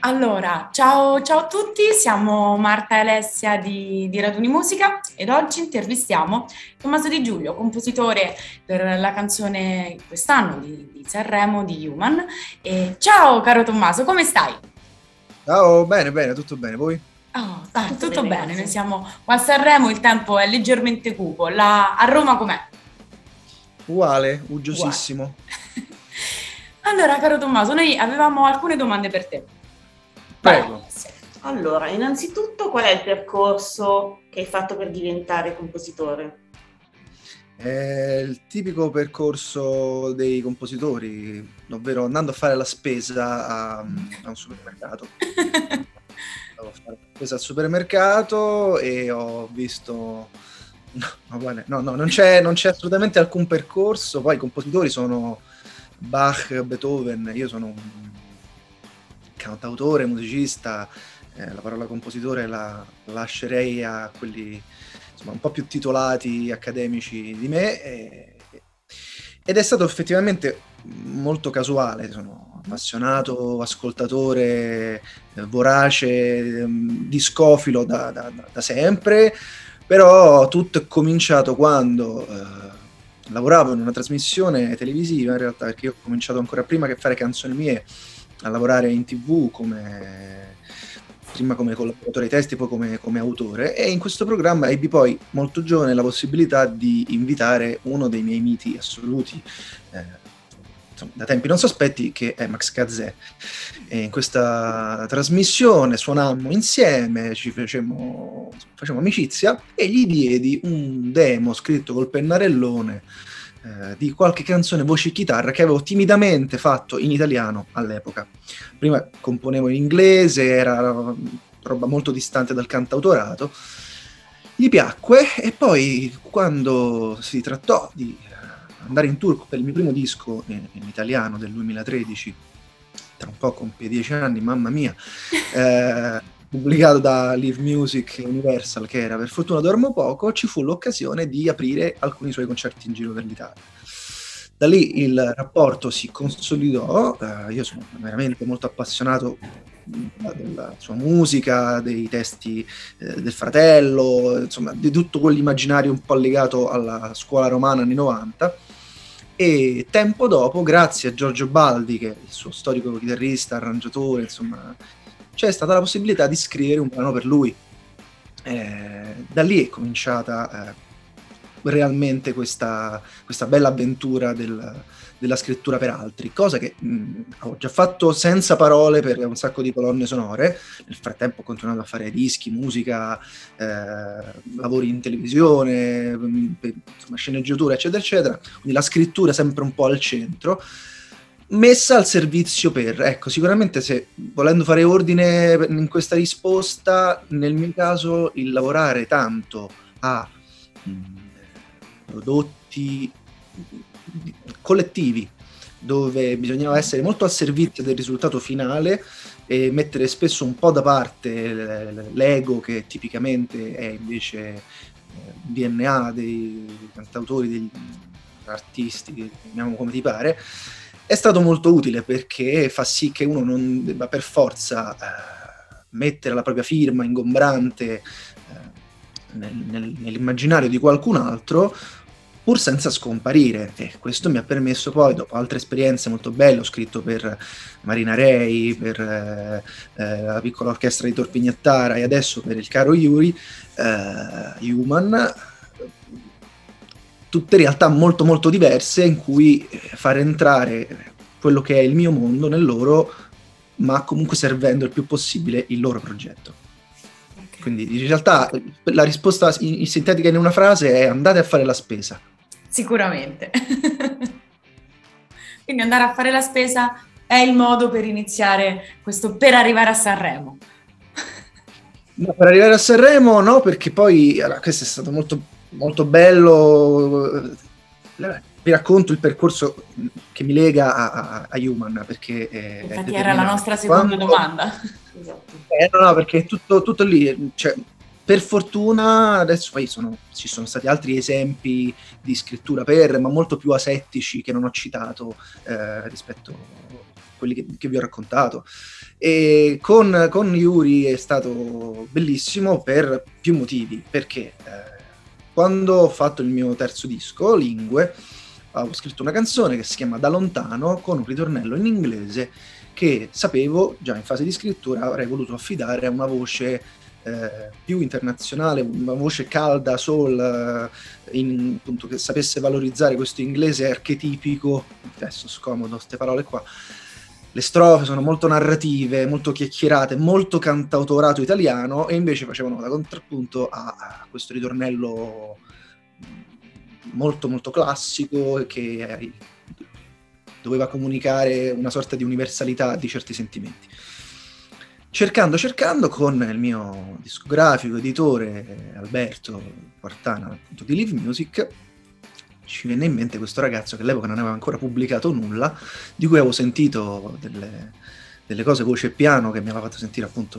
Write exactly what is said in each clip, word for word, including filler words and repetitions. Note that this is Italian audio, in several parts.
Allora, ciao, ciao a tutti, siamo Marta e Alessia di, di Raduni Musica ed oggi intervistiamo Tommaso Di Giulio, compositore per la canzone quest'anno di, di Sanremo di Human. E ciao caro Tommaso, come stai? Ciao, bene, bene, tutto bene, voi? Oh, ah, Tutto tutto bene, bene, noi grazie. siamo qua a Sanremo, il tempo è leggermente cupo. La- a Roma com'è? Uguale, Uguale. uggiosissimo. Allora, caro Tommaso, noi avevamo alcune domande per te. Vai. Prego. Allora, innanzitutto, qual è il percorso che hai fatto per diventare compositore? È il tipico percorso dei compositori, ovvero andando a fare la spesa a, a un supermercato. Andavo a fare la spesa al supermercato e ho visto... No, no, guarda, no, no, non c'è, non c'è assolutamente alcun percorso. Poi i compositori sono Bach, Beethoven, io sono un cantautore, musicista, eh, la parola compositore la lascerei a quelli insomma un po' più titolati, accademici di me, e- ed è stato effettivamente molto casuale. Sono appassionato, ascoltatore, eh, vorace, ehm, discofilo da, da- da- da sempre, però tutto è cominciato quando eh, lavoravo in una trasmissione televisiva, in realtà, perché io ho cominciato ancora prima che fare canzoni mie a lavorare in T V come prima come collaboratore ai testi, poi come, come autore, e in questo programma ebbi poi molto giovane la possibilità di invitare uno dei miei miti assoluti, eh, insomma, da tempi non sospetti, che è Max Gazzè. E in questa trasmissione suonammo insieme, ci facemmo, facemmo amicizia e gli diedi un demo scritto col pennarellone eh, di qualche canzone voce e chitarra che avevo timidamente fatto in italiano all'epoca. Prima componevo in inglese, era roba molto distante dal cantautorato. Gli piacque e poi, quando si trattò di andare in tour per il mio primo disco in, in italiano del duemilatredici, tra un po' compie dieci anni, mamma mia, eh, pubblicato da Live Music Universal, che era Per fortuna dormo poco, ci fu l'occasione di aprire alcuni suoi concerti in giro per l'Italia. Da lì il rapporto si consolidò, eh, io sono veramente molto appassionato della sua musica, dei testi eh, del fratello, insomma di tutto quell'immaginario un po' legato alla scuola romana anni novanta, e tempo dopo, grazie a Giorgio Baldi, che è il suo storico chitarrista, arrangiatore, insomma, c'è stata la possibilità di scrivere un brano per lui. Eh, da lì è cominciata eh, realmente questa, questa bella avventura del, della scrittura per altri, cosa che mh, ho già fatto senza parole per un sacco di colonne sonore. Nel frattempo ho continuato a fare dischi, musica, eh, lavori in televisione, mh, insomma, sceneggiatura, eccetera, eccetera. Quindi la scrittura sempre un po' al centro, messa al servizio per, ecco, sicuramente, se volendo fare ordine in questa risposta, nel mio caso il lavorare tanto a mh, prodotti collettivi dove bisognava essere molto al servizio del risultato finale e mettere spesso un po' da parte l'ego, che tipicamente è invece D N A dei cantautori, degli artisti, chiamiamo come ti pare, è stato molto utile, perché fa sì che uno non debba per forza eh, mettere la propria firma ingombrante eh, nel, nel, nell'immaginario di qualcun altro, pur senza scomparire. E questo mi ha permesso poi, dopo altre esperienze molto belle, ho scritto per Marina Rei, per eh, eh, la piccola orchestra di Torpignattara e adesso per il caro Yuri, eh, Human, tutte realtà molto molto diverse in cui far entrare quello che è il mio mondo nel loro, ma comunque servendo il più possibile il loro progetto. Ok. Quindi in realtà la risposta in, in sintetica in una frase è: andate a fare la spesa. Sicuramente. Quindi andare a fare la spesa è il modo per iniziare questo, per arrivare a Sanremo. No, per arrivare a Sanremo no, perché poi allora, questo è stato molto, molto bello. Vi racconto il percorso che mi lega a, a, a Human, perché è, è Infatti era la nostra determinante. seconda Quando, domanda. Esatto. eh, no, no, perché è tutto, tutto lì. Cioè, per fortuna adesso poi sono, ci sono stati altri esempi di scrittura per, ma molto più asettici, che non ho citato eh, rispetto quelli che, che vi ho raccontato. E con, con Yuri è stato bellissimo per più motivi, perché eh, quando ho fatto il mio terzo disco, Lingue, avevo scritto una canzone che si chiama Da lontano, con un ritornello in inglese che sapevo già in fase di scrittura avrei voluto affidare a una voce eh, più internazionale, una voce calda, soul, eh, in, appunto, che sapesse valorizzare questo inglese archetipico. Adesso scomodo queste parole qua. Le strofe sono molto narrative, molto chiacchierate, molto cantautorato italiano, e invece facevano da contrappunto a, a questo ritornello molto molto classico che doveva comunicare una sorta di universalità di certi sentimenti. Cercando, cercando, con il mio discografico, editore Alberto Quartana, appunto di Live Music, ci venne in mente questo ragazzo che all'epoca non aveva ancora pubblicato nulla, di cui avevo sentito delle, delle cose voce e piano che mi aveva fatto sentire appunto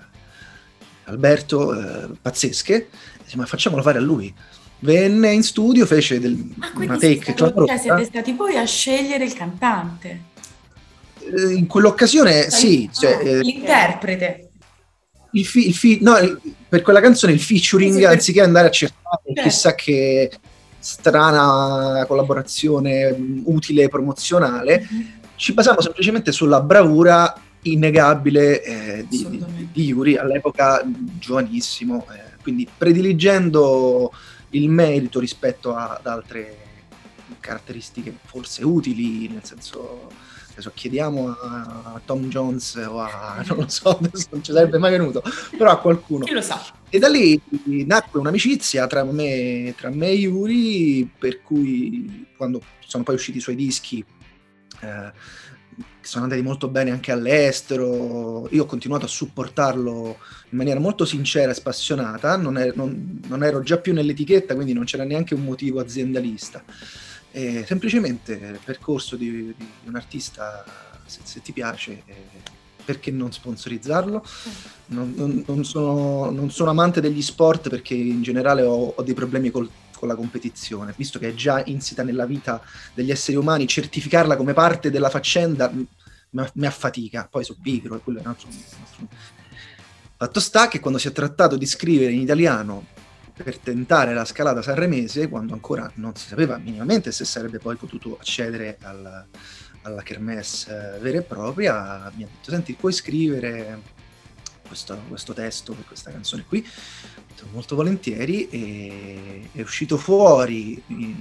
Alberto, eh, pazzesche, ma facciamolo fare a lui. Venne in studio, fece del, ah, una take clamorosa. Cioè siete stati voi a scegliere il cantante? In quell'occasione sì, cioè, ah, eh, l'interprete. Il fi, il fi, no, il, per quella canzone il featuring, sì, sì, anziché per... andare a cercare certo. chissà che strana collaborazione utile promozionale, mm-hmm. ci basavamo semplicemente sulla bravura innegabile eh, di, di, di Yuri, all'epoca giovanissimo, eh, quindi prediligendo il merito rispetto a, ad altre caratteristiche forse utili, nel senso, adesso chiediamo a, a Tom Jones o a, non lo so, adesso non ci sarebbe mai venuto, però a qualcuno. Chi lo sa? E da lì nacque un'amicizia tra me, tra me e Yuri, per cui quando sono poi usciti i suoi dischi, eh, che sono andati molto bene anche all'estero, io ho continuato a supportarlo in maniera molto sincera e spassionata, non, è, non, non ero già più nell'etichetta, quindi non c'era neanche un motivo aziendalista. E semplicemente il percorso di, di un artista, se, se ti piace, eh, perché non sponsorizzarlo? Non, non, non, sono, non sono amante degli sport perché in generale ho, ho dei problemi col, con la competizione, visto che è già insita nella vita degli esseri umani, certificarla come parte della faccenda mi, mi affatica, poi sono pigro e quello è un altro, un altro. Fatto sta che quando si è trattato di scrivere in italiano per tentare la scalata sanremese, quando ancora non si sapeva minimamente se sarebbe poi potuto accedere alla, alla kermesse vera e propria, mi ha detto: senti, puoi scrivere questo, questo testo per questa canzone qui? Molto volentieri, e è uscito fuori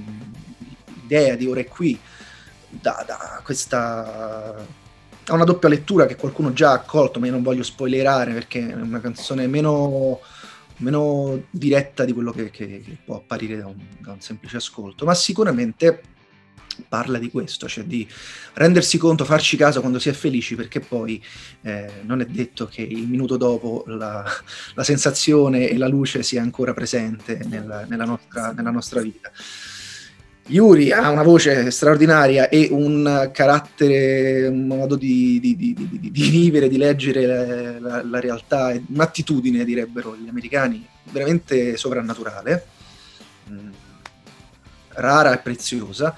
l'idea di Ora e Qui da, da questa, da una doppia lettura che qualcuno già ha accolto, ma io non voglio spoilerare perché è una canzone meno meno diretta di quello che, che, che può apparire da un, da un semplice ascolto, ma sicuramente parla di questo, cioè di rendersi conto, farci caso quando si è felici, perché poi eh, non è detto che il minuto dopo la, la sensazione e la luce sia ancora presente nella, nella, nostra, nella nostra vita. Yuri ha una voce straordinaria e un carattere, un modo di, di, di, di, di vivere, di leggere la, la, la realtà, un'attitudine, direbbero gli americani, veramente sovrannaturale, mh, rara e preziosa.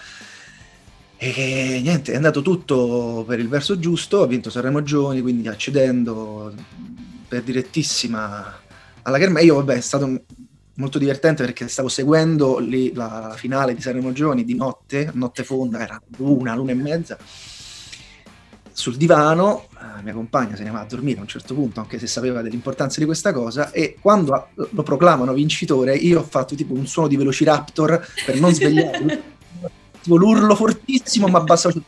E niente, è andato tutto per il verso giusto, ha vinto Sanremo Giovani, quindi accedendo per direttissima alla kermesse. Io, vabbè, è stato molto divertente perché stavo seguendo lì la finale di Sanremo Giovani di notte, notte fonda, era l'una, l'una e mezza, sul divano, la mia compagna se ne va a dormire a un certo punto, anche se sapeva dell'importanza di questa cosa, e quando lo proclamano vincitore io ho fatto tipo un suono di Velociraptor per non svegliarlo, tipo l'urlo fortissimo, ma abbassato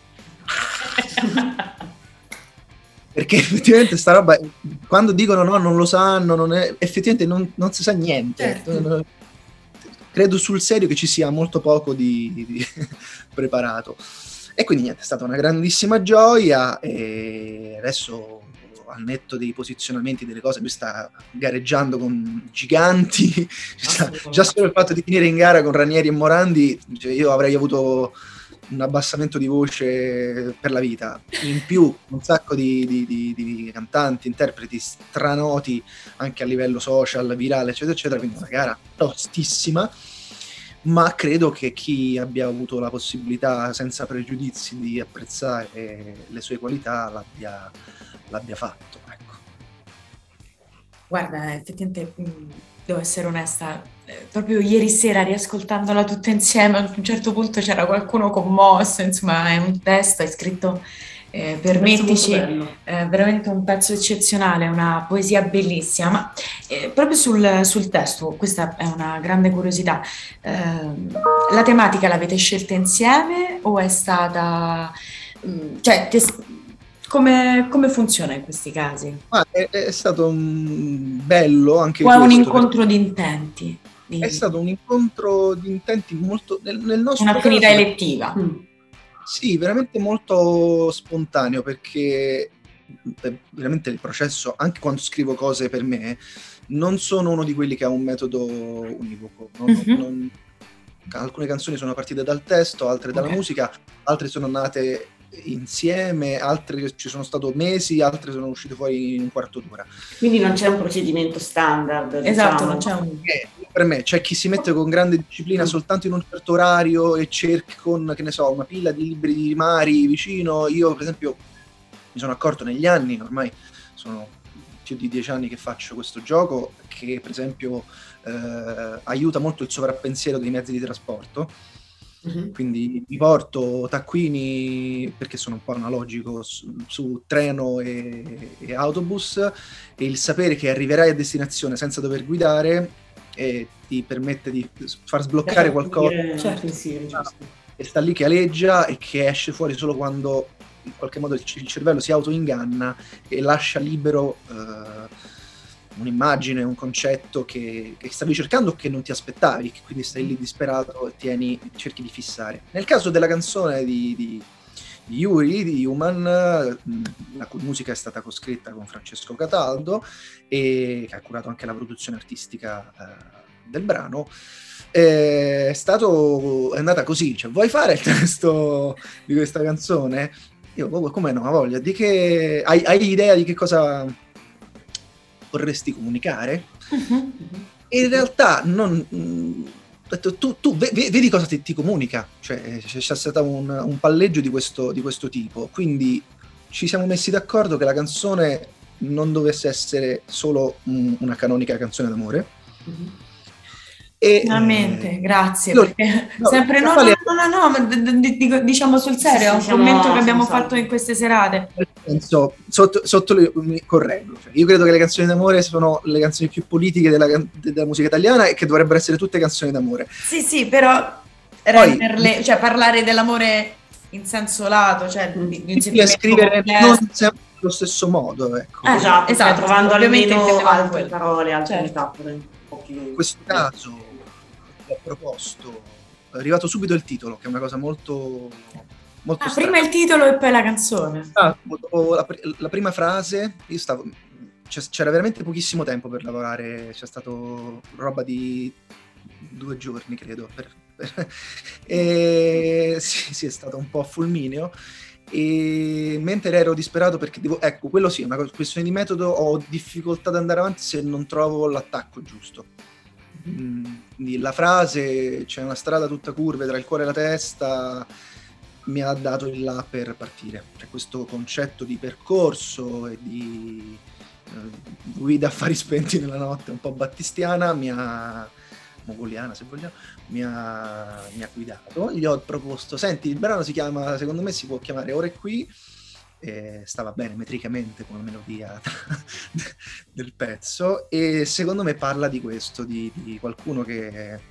perché effettivamente sta roba, quando dicono no, non lo sanno, non è, effettivamente non, non si sa niente. Certo. Credo sul serio che ci sia molto poco di, di preparato. E quindi niente, è stata una grandissima gioia, e adesso al netto dei posizionamenti delle cose, lui sta gareggiando con giganti, sta, già solo il fatto di finire in gara con Ranieri e Morandi, cioè io avrei avuto un abbassamento di voce per la vita. In più un sacco di, di, di, di cantanti, interpreti stranoti anche a livello social, virale, eccetera eccetera, quindi una gara tostissima, ma credo che chi abbia avuto la possibilità senza pregiudizi di apprezzare le sue qualità l'abbia, l'abbia fatto, ecco. Guarda, effettivamente mh, devo essere onesta, eh, proprio ieri sera riascoltandola tutta insieme, a un certo punto c'era qualcuno commosso, insomma è un testo, è scritto, eh, permettici, eh, veramente un pezzo eccezionale, una poesia bellissima, ma eh, proprio sul, sul testo, questa è una grande curiosità, eh, la tematica l'avete scelta insieme o è stata, mh, cioè, te, come, come funziona in questi casi? Ah, è, è stato un bello anche o è un questo, incontro di intenti? Di... È stato un incontro di intenti molto, nel, nel nostro un'affinità caso, elettiva. Mm. Sì, veramente molto spontaneo, perché veramente il processo, anche quando scrivo cose per me, non sono uno di quelli che ha un metodo univoco. Non, Mhm. non- alcune canzoni sono partite dal testo, altre dalla Ok. musica, altre sono nate insieme, altre ci sono stato mesi, altre sono uscite fuori in un quarto d'ora. Quindi non c'è un procedimento standard, Esatto, diciamo. non c'è un... Eh, per me c'è chi si mette con grande disciplina Mm. soltanto in un certo orario e cerca con, che ne so, una pila di libri di Mari vicino. Io per esempio mi sono accorto negli anni, ormai sono più di dieci anni che faccio questo gioco, che per esempio eh, aiuta molto il sovrappensiero dei mezzi di trasporto. Mhm. Quindi mi porto taccuini, perché sono un po' analogico, su, su treno e, e autobus, e il sapere che arriverai a destinazione senza dover guidare eh, ti permette di far sbloccare qualcosa Certo. Pensieri, giusto. che sta lì che aleggia e che esce fuori solo quando in qualche modo il, il cervello si autoinganna e lascia libero eh, un'immagine, un concetto che, che stavi cercando o che non ti aspettavi, che quindi stai lì disperato e tieni, cerchi di fissare. Nel caso della canzone di, di, di Yuri, di Human, la cui musica è stata coscritta con Francesco Cataldo e che ha curato anche la produzione artistica eh, del brano, è stato, è andata così, cioè vuoi fare il testo di questa canzone? Io, oh, come no, ha voglia, di che hai, hai idea di che cosa vorresti comunicare? Mhm. E in realtà non mh, ho detto, tu, tu ve- vedi cosa ti, ti comunica, cioè c'è, c'è stato un, un palleggio di questo, di questo tipo, quindi ci siamo messi d'accordo che la canzone non dovesse essere solo un- una canonica canzone d'amore. Mhm. E, Finalmente, eh, grazie, lo- perché no, sempre no, no, vale- no, no, no, ma d- d- dico- diciamo sul Sì, serio, è sì, un siamo- commento che abbiamo siamo fatto salvi. in queste serate. nel senso, sotto, sotto le- mi correggo, cioè, io credo che le canzoni d'amore sono le canzoni più politiche della, can- della musica italiana e che dovrebbero essere tutte canzoni d'amore. Sì, sì, però renderle, cioè parlare dell'amore in senso lato, cioè di, di un Difficile sentimento scrivere complesso. non sempre allo stesso modo, ecco. Eh, Esatto, esatto, cioè, trovando ovviamente almeno intendevamo altre quello. parole, altre Certo. metafore un po' più... In questo caso ho proposto, è arrivato subito il titolo, che è una cosa molto, molto Ah, strana. prima il titolo e poi la canzone. Ah, dopo la, pr- la prima frase, io stavo, c'è- c'era veramente pochissimo tempo per lavorare, c'è stato roba di due giorni, credo. per- per- e sì, sì, è stato un po' fulmineo. E mentre ero disperato perché devo, ecco, quello sì, è una cosa- questione di metodo, ho difficoltà ad andare avanti se non trovo l'attacco giusto. Mm, quindi la frase, c'è una strada tutta curve tra il cuore e la testa, mi ha dato il là per partire. Cioè, questo concetto di percorso e di eh, guida a fari spenti nella notte, un po' battistiana, mi ha mogoliana se vogliamo, mi ha, mi ha guidato. Gli ho proposto, senti, il brano si chiama, secondo me si può chiamare Ora e Qui, e stava bene metricamente come melodia del pezzo, e secondo me parla di questo, di, di qualcuno che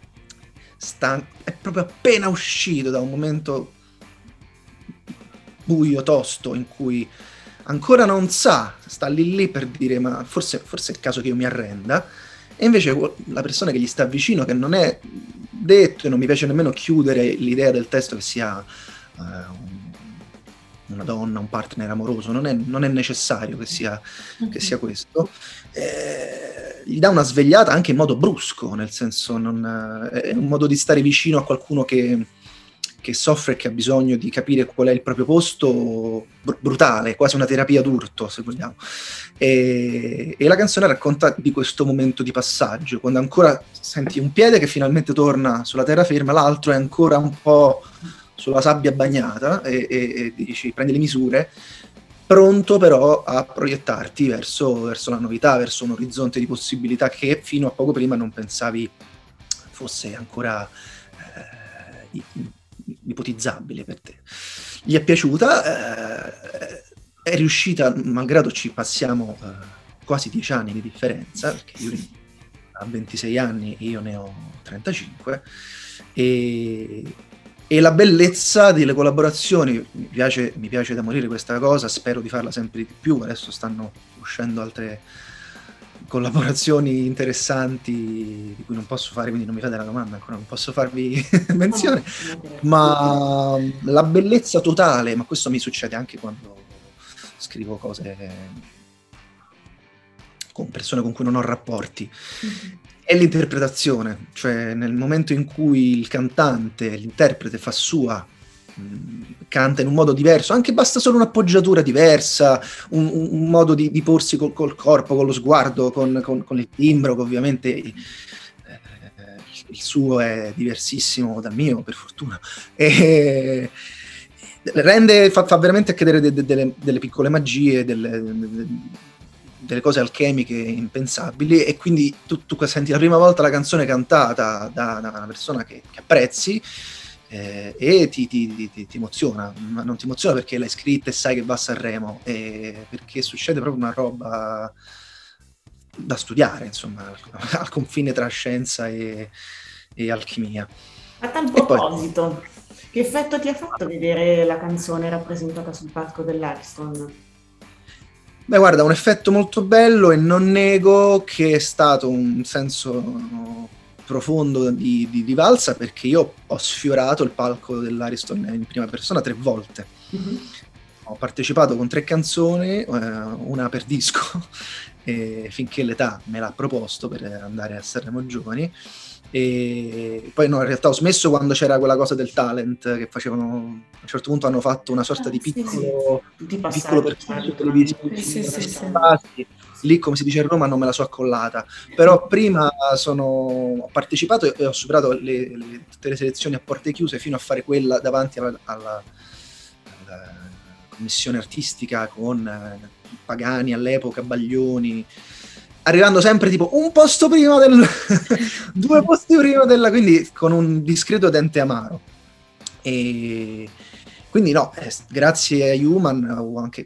sta, è proprio appena uscito da un momento buio, tosto, in cui ancora non sa, sta lì lì per dire ma forse, forse è il caso che io mi arrenda, e invece la persona che gli sta vicino, che non è detto, e non mi piace nemmeno chiudere l'idea del testo che sia uh, un, una donna, un partner amoroso, non è, non è necessario che sia, che sia questo, eh, gli dà una svegliata anche in modo brusco, nel senso non, è un modo di stare vicino a qualcuno che che soffre e che ha bisogno di capire qual è il proprio posto, br- brutale, quasi una terapia d'urto, se vogliamo. E, e la canzone racconta di questo momento di passaggio, quando ancora senti un piede che finalmente torna sulla terraferma, l'altro è ancora un po' sulla sabbia bagnata, e, e, e dici, prendi le misure, pronto però a proiettarti verso, verso la novità, verso un orizzonte di possibilità che fino a poco prima non pensavi fosse ancora eh, ipotizzabile per te. Gli è piaciuta, eh, è riuscita, malgrado ci passiamo eh, quasi dieci anni di differenza, perché io ha ventisei anni e io ne ho trentacinque, e, e la bellezza delle collaborazioni, mi piace, mi piace da morire questa cosa, spero di farla sempre di più, adesso stanno uscendo altre collaborazioni interessanti di cui non posso fare, quindi non mi fate la domanda, ancora non posso farvi menzione, ma la bellezza totale, ma questo mi succede anche quando scrivo cose con persone con cui non ho rapporti, mm-hmm. è l'interpretazione, cioè nel momento in cui il cantante, l'interprete fa sua, mh, canta in un modo diverso, anche basta solo un'appoggiatura diversa, un, un modo di, di porsi col, col corpo, con lo sguardo, con, con, con il timbro, che ovviamente eh, il suo è diversissimo dal mio, per fortuna, e rende, fa, fa veramente accadere de, de, delle, delle piccole magie, delle, de, delle cose alchemiche impensabili, e quindi tu, tu senti la prima volta la canzone cantata da, da una persona che, che apprezzi, eh, e ti, ti, ti, ti emoziona, ma non ti emoziona perché l'hai scritta e sai che va a Sanremo, eh, perché succede proprio una roba da studiare, insomma, al, al confine tra scienza e, e alchimia. A tal proposito, poi, che effetto ti ha fatto vedere la canzone rappresentata sul palco dell'Ariston? Beh, guarda, un effetto molto bello, e non nego che è stato un senso profondo di, di, di valsa, perché io ho sfiorato il palco dell'Ariston in prima persona tre volte. Mm-hmm. Ho partecipato con tre canzoni, eh, una per disco, e finché l'età me l'ha proposto per andare a Sanremo Giovani. E poi no, in realtà ho smesso quando c'era quella cosa del talent, che facevano, a un certo punto hanno fatto una sorta ah, di piccolo, sì, sì. piccolo percorso televisivo, sì, sì, sì, sì. Lì, come si dice a Roma, non me la so accollata, però prima sono, ho partecipato e ho superato le, le, tutte le selezioni a porte chiuse fino a fare quella davanti alla, alla, alla commissione artistica con eh, Pagani all'epoca, Baglioni, arrivando sempre tipo un posto prima del due posti prima della, quindi con un discreto dente amaro. E quindi no, eh, grazie a Human ho anche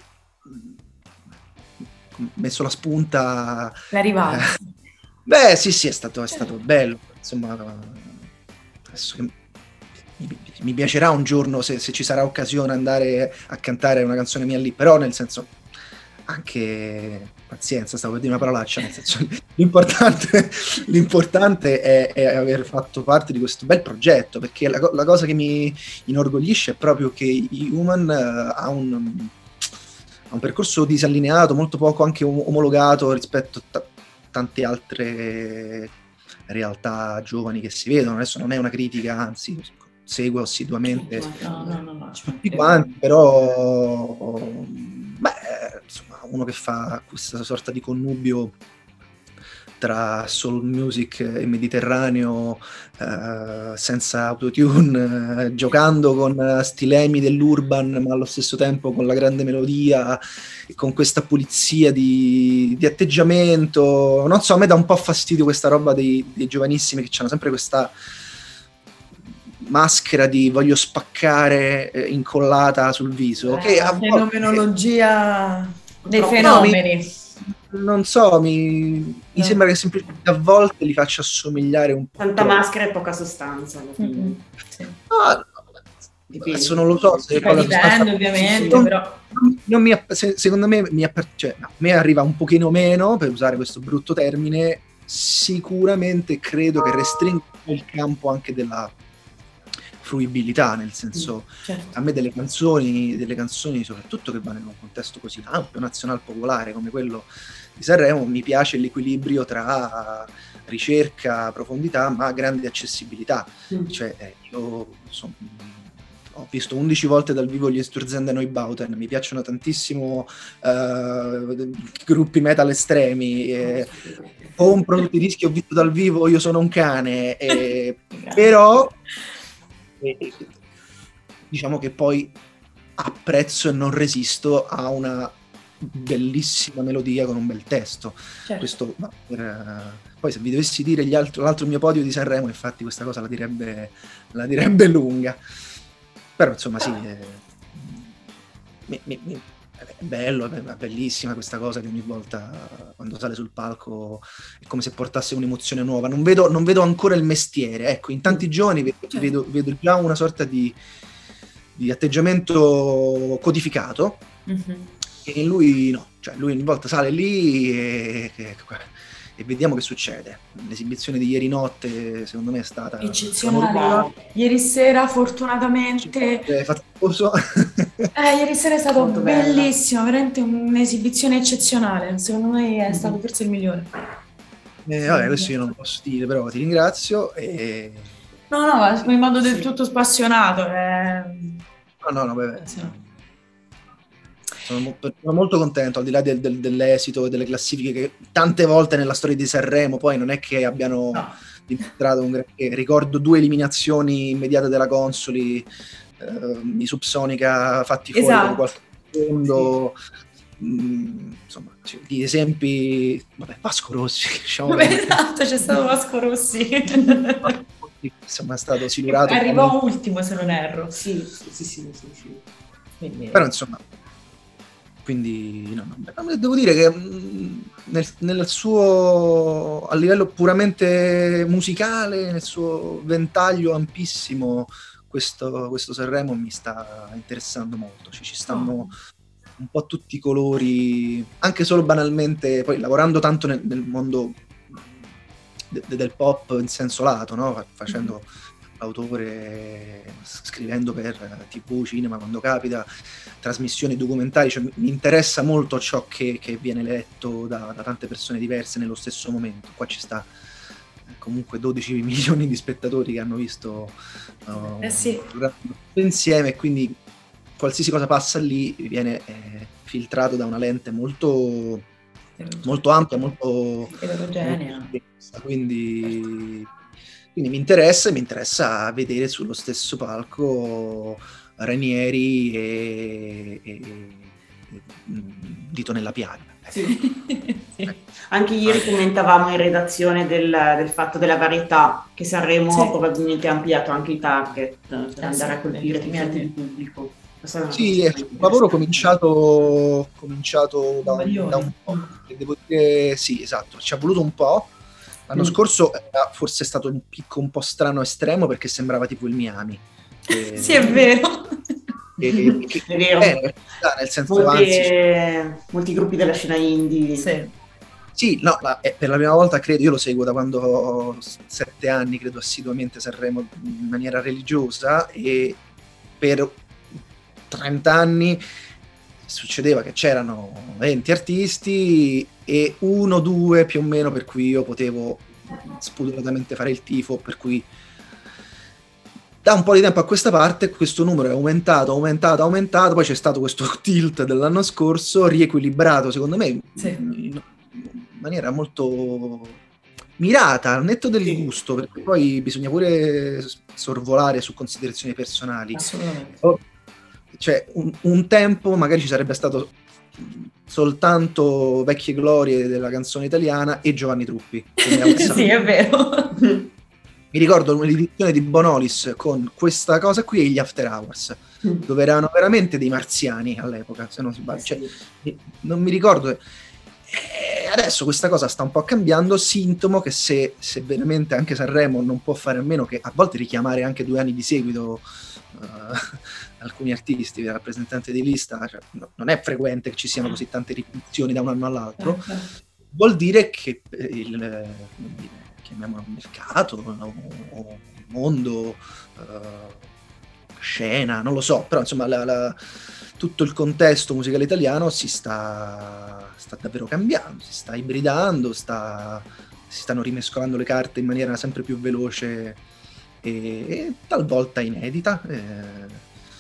messo la spunta, l'arrivata. Eh, beh sì sì, è stato, è stato bello, insomma, adesso che mi, mi piacerà un giorno, se, se ci sarà occasione, andare a cantare una canzone mia lì, però nel senso anche pazienza, stavo per dire una parolaccia, nel senso, l'importante, l'importante è, è aver fatto parte di questo bel progetto, perché la, la cosa che mi inorgoglisce è proprio che Human uh, ha un, ha un percorso disallineato, molto poco anche omologato rispetto a t- tante altre realtà giovani che si vedono. Adesso non è una critica, anzi seguo assiduamente no, no, no, no, tutti quanti, però beh, insomma, uno che fa questa sorta di connubio tra soul music e mediterraneo, eh, senza autotune, eh, giocando con stilemi dell'urban, ma allo stesso tempo con la grande melodia, e con questa pulizia di, di atteggiamento. Non so, a me dà un po' fastidio questa roba dei, dei giovanissimi che hanno sempre questa maschera di voglio spaccare eh, incollata sul viso, eh, che la a fenomenologia volte, dei fenomeni. No, mi, non so, mi, no. mi sembra che semplicemente a volte li faccia assomigliare un po'. Tanta maschera e poca sostanza. Mm-hmm. Sì. No, adesso non lo so se poi dipende ovviamente, non, però non mi, se, secondo me mi, cioè, no, me arriva un pochino meno, per usare questo brutto termine. Sicuramente credo che restringa il campo anche della fruibilità, nel senso, certo. A me delle canzoni, delle canzoni soprattutto che vanno in un contesto così ampio, nazional popolare come quello di Sanremo, mi piace l'equilibrio tra ricerca, profondità, ma grande accessibilità. Mm. Cioè, eh, io sono ho visto undici volte dal vivo gli Sturzen e Neubauten, mi piacciono tantissimo uh, gruppi metal estremi, eh, compro tutti i dischi, ho visto dal vivo Io sono un cane, eh, però eh, diciamo che poi apprezzo e non resisto a una bellissima melodia con un bel testo. Certo. Questo, no, per, uh, poi se vi dovessi dire gli altro, l'altro mio podio di Sanremo, infatti questa cosa la direbbe, la direbbe lunga. Però insomma sì, eh, mi, mi, mi, è bello, è bellissima questa cosa che ogni volta quando sale sul palco è come se portasse un'emozione nuova. Non vedo, non vedo ancora il mestiere, ecco, in tanti giovani vedo, certo. vedo, vedo già una sorta di, di atteggiamento codificato, mm-hmm. e in lui no, cioè lui ogni volta sale lì e, e, e vediamo che succede. L'esibizione di ieri notte secondo me è stata eccezionale. Ieri sera fortunatamente è faticoso. eh, ieri sera è stato molto bellissimo, bella. Veramente un'esibizione eccezionale, secondo me è stato forse il migliore. Eh, vabbè, questo io non posso dire, però ti ringrazio e... no no in modo del tutto spassionato, eh... no no no beh, sì. Sono molto, sono molto contento, al di là del, del, dell'esito e delle classifiche che tante volte nella storia di Sanremo poi non è che abbiano no. dimostrato un granché. Ricordo due eliminazioni immediate della Consoli, eh, di Subsonica fatti fuori esatto. per qualche secondo, sì. mm, insomma, di esempi, vabbè, Vasco Rossi. Diciamo vabbè, esatto, c'è stato Vasco Rossi. Insomma, è stato silurato. Arrivò come... ultimo, se non erro. Sì, sì, sì, sì, sì, sì. Quindi... Però insomma... Quindi no, no, devo dire che nel, nel suo, a livello puramente musicale, nel suo ventaglio ampissimo, questo, questo Sanremo mi sta interessando molto. Ci, ci stanno oh. un po' tutti i colori, anche solo banalmente, poi lavorando tanto nel, nel mondo de, de, del pop in senso lato, no? Facendo mm-hmm. autore, scrivendo per tivù, cinema quando capita, trasmissioni documentari, cioè mi interessa molto ciò che, che viene letto da, da tante persone diverse nello stesso momento. Qua ci sta comunque dodici milioni di spettatori che hanno visto uh, eh sì. insieme, e quindi qualsiasi cosa passa lì viene eh, filtrato da una lente molto molto ampia, molto eterogenea, quindi quindi mi interessa mi interessa vedere sullo stesso palco Ranieri e, e, e Dito nella piaga. Sì. Sì. Anche ieri commentavamo in redazione del, del fatto della varietà, che Sanremo sì. probabilmente ha ampliato anche i target per eh, andare sì, a colpire più gente di pubblico. Sì, è un lavoro cominciato, cominciato da, un, da un po', e devo dire sì, esatto, ci ha voluto un po'. L'anno mm. scorso era forse stato un picco un po' strano estremo, perché sembrava tipo il Miami. E, sì, è vero. E, che, è vero. Eh, nel senso, Molte, anzi, molti gruppi della scena indie. Sì, sì no, la, eh, per la prima volta credo, io lo seguo da quando ho sette anni, credo assiduamente Sanremo in maniera religiosa, e per trenta anni succedeva che c'erano venti artisti e uno, due più o meno per cui io potevo spudoratamente fare il tifo, per cui da un po' di tempo a questa parte questo numero è aumentato, aumentato, aumentato, poi c'è stato questo tilt dell'anno scorso, riequilibrato secondo me sì. in maniera molto mirata, al netto del sì. gusto, perché poi bisogna pure sorvolare su considerazioni personali. Assolutamente. Cioè un, un tempo magari ci sarebbe stato soltanto vecchie glorie della canzone italiana e Giovanni Truppi. Sì, è vero. Mi ricordo l'edizione di Bonolis con questa cosa qui e gli After Hours, mm. dove erano veramente dei marziani all'epoca, se non sbaglio. Cioè, non mi ricordo. E adesso questa cosa sta un po' cambiando, sintomo che se, se veramente anche Sanremo non può fare a meno che a volte richiamare anche due anni di seguito uh, alcuni artisti, il rappresentante di lista, cioè, no, non è frequente che ci siano così tante ripetizioni da un anno all'altro, okay. vuol dire che il, chiamiamolo mercato o, o mondo, uh, scena, non lo so, però insomma la, la, tutto il contesto musicale italiano si sta, sta davvero cambiando, si sta ibridando, sta, si stanno rimescolando le carte in maniera sempre più veloce e, e talvolta inedita. Eh,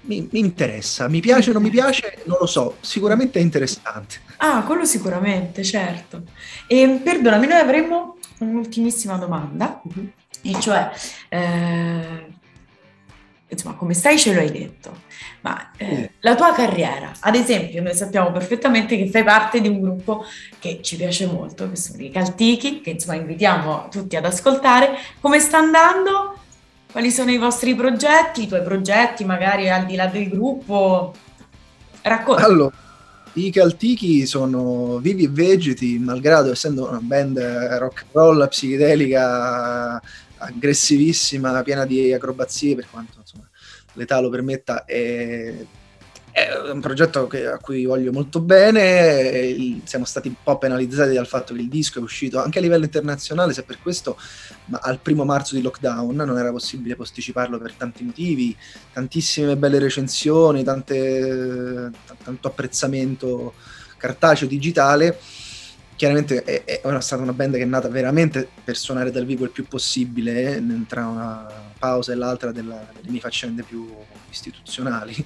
mi, mi interessa, mi piace o non mi piace, non lo so, sicuramente è interessante. Ah, quello sicuramente, certo. E perdonami, noi avremmo un'ultimissima domanda, Mhm. e cioè, eh, insomma, come stai ce lo hai detto, ma eh, Sì. la tua carriera, ad esempio, noi sappiamo perfettamente che fai parte di un gruppo che ci piace molto, che sono i Caltichi, che insomma invitiamo tutti ad ascoltare. Come sta andando? Quali sono i vostri progetti, i tuoi progetti, magari al di là del gruppo? Racconta. Allora, i Caltichi sono vivi e vegeti, malgrado essendo una band rock and roll, psichedelica, aggressivissima, piena di acrobazie, per quanto insomma, l'età lo permetta, è, è un progetto che, a cui voglio molto bene. Il, siamo stati un po' penalizzati dal fatto che il disco è uscito anche a livello internazionale, se per questo, ma al primo marzo di lockdown non era possibile posticiparlo per tanti motivi, tantissime belle recensioni, tante, t- tanto apprezzamento cartaceo, digitale. Chiaramente è, è una, stata una band che è nata veramente per suonare dal vivo il più possibile, eh, tra una pausa e l'altra della, delle mie faccende più istituzionali.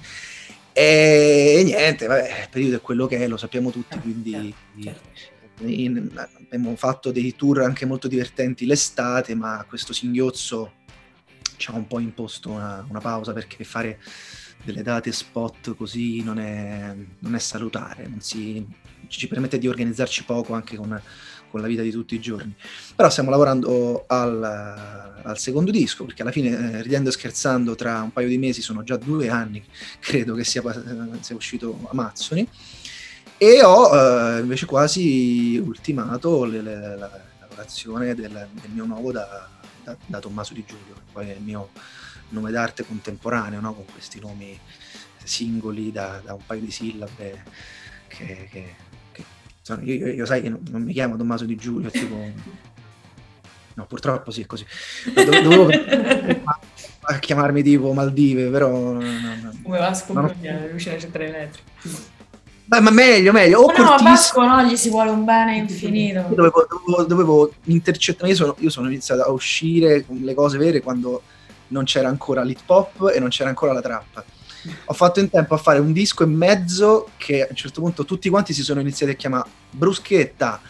E, e niente, vabbè, il periodo è quello che è, lo sappiamo tutti, quindi Certo. in, abbiamo fatto dei tour anche molto divertenti l'estate, ma questo singhiozzo ci ha un po' imposto una, una pausa, perché fare delle date spot così non è, non è salutare, non si, ci permette di organizzarci poco anche con, con la vita di tutti i giorni. Però stiamo lavorando al, al secondo disco, perché alla fine, eh, ridendo e scherzando, tra un paio di mesi, sono già due anni, credo che sia, sia uscito Amazzoni, e ho eh, invece quasi ultimato le, le, la, la lavorazione del, del mio nuovo da, da, da Tommaso Di Giulio, che poi è il mio nome d'arte contemporaneo, no? Con questi nomi singoli da, da un paio di sillabe che, che, che sono, io, io, io sai che non, non mi chiamo Tommaso Di Giulio, tipo no, purtroppo sì, è così. Dovevo a chiamarmi tipo Maldive, però no, no, Come Vasco no, Brugna, Luce alle centrali elettriche. Beh, ma meglio, meglio. O Ma no, a Cortisi, Vasco no, gli si vuole un bene infinito. io dovevo, dovevo, dovevo intercettare. Io sono, io sono iniziato a uscire con le cose vere quando non c'era ancora l'hip hop e non c'era ancora la trap. Ho fatto in tempo a fare un disco e mezzo che a un certo punto tutti quanti si sono iniziati a chiamare Bruschetta,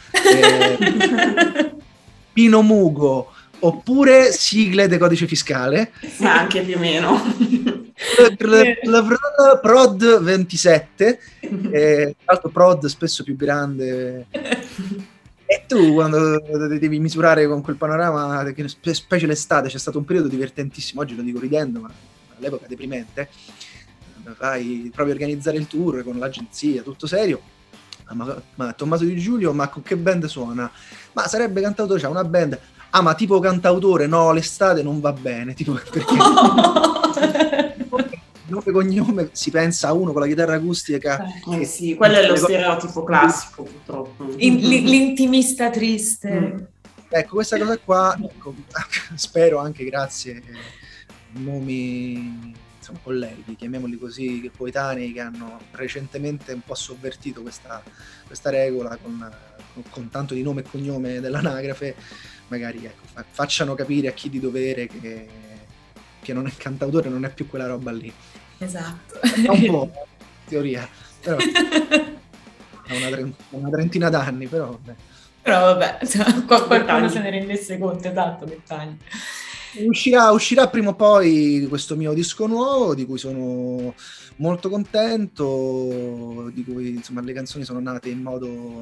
eh, Pino Mugo, oppure sigle del codice fiscale. Ma anche più o meno. Prod ventisette, eh, tra l'altro Prod spesso più grande. E tu, quando devi misurare con quel panorama, specie l'estate, c'è stato un periodo divertentissimo, oggi lo dico ridendo, ma all'epoca deprimente, vai proprio a organizzare il tour con l'agenzia, tutto serio. Ma, ma Tommaso Di Giulio, ma con che band suona? Ma sarebbe cantautore, c'ha una band. Ah, ma tipo cantautore? No, l'estate non va bene, tipo, perché nome cognome si pensa a uno con la chitarra acustica. Eh, sì, quello è lo stereotipo classico, purtroppo. In, l'intimista triste. Mm. Ecco, questa cosa qua, ecco, spero anche grazie a nomi, insomma, colleghi, chiamiamoli così, coetanei, che hanno recentemente un po' sovvertito questa, questa regola con, con, con tanto di nome e cognome dell'anagrafe, magari ecco, fa, facciano capire a chi di dovere che, che non è cantautore, non è più quella roba lì. Esatto. È un po' teoria, però ha una, trent- una trentina d'anni, però vabbè. Però vabbè, insomma, qualcuno se ne rendesse conto, esatto, dettagli. Uscirà, uscirà prima o poi questo mio disco nuovo, di cui sono molto contento, di cui insomma le canzoni sono nate in modo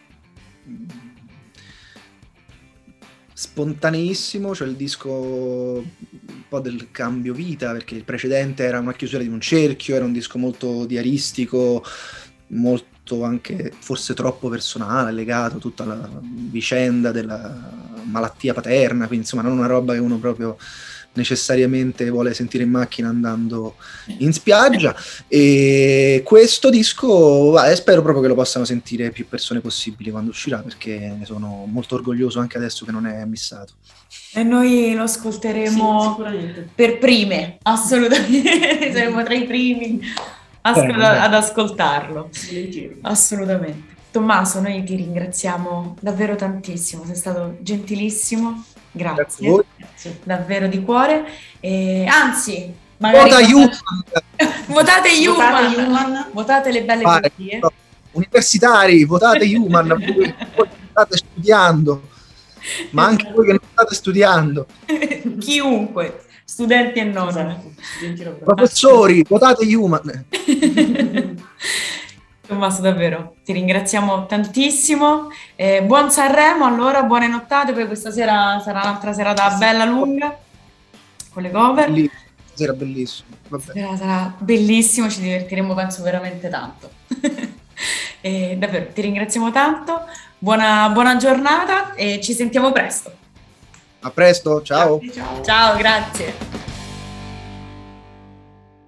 spontaneissimo, cioè il disco un po' del cambio vita, perché il precedente era una chiusura di un cerchio, era un disco molto diaristico, molto anche forse troppo personale, legato a tutta la vicenda della malattia paterna, quindi insomma non una roba che uno proprio necessariamente vuole sentire in macchina andando in spiaggia. E questo disco va, spero proprio che lo possano sentire più persone possibili quando uscirà, perché ne sono molto orgoglioso anche adesso che non è missato. E noi lo ascolteremo sì, per prime, assolutamente, saremo tra i primi ascol- bene, bene. ad ascoltarlo, assolutamente. Tommaso, noi ti ringraziamo davvero tantissimo, sei stato gentilissimo, grazie, Grazie davvero di cuore, e, anzi, magari Vota Votate Human! Votate, Human. Votate le belle Fare, bugie. no. Universitari, votate Human, voi, voi state studiando, ma anche voi che non state studiando. Chiunque, studenti e non. Esatto. Professori, votate Human. Tommaso, davvero, ti ringraziamo tantissimo. Eh, buon Sanremo, allora, buone nottate, poi questa sera sarà un'altra serata bella lunga, con le cover. Bellissimo, sera bellissimo. Vabbè. Sarà, sarà bellissimo, ci divertiremo penso veramente tanto. E davvero, ti ringraziamo tanto, buona, buona giornata e ci sentiamo presto. A presto, ciao. Ciao. Ciao, grazie.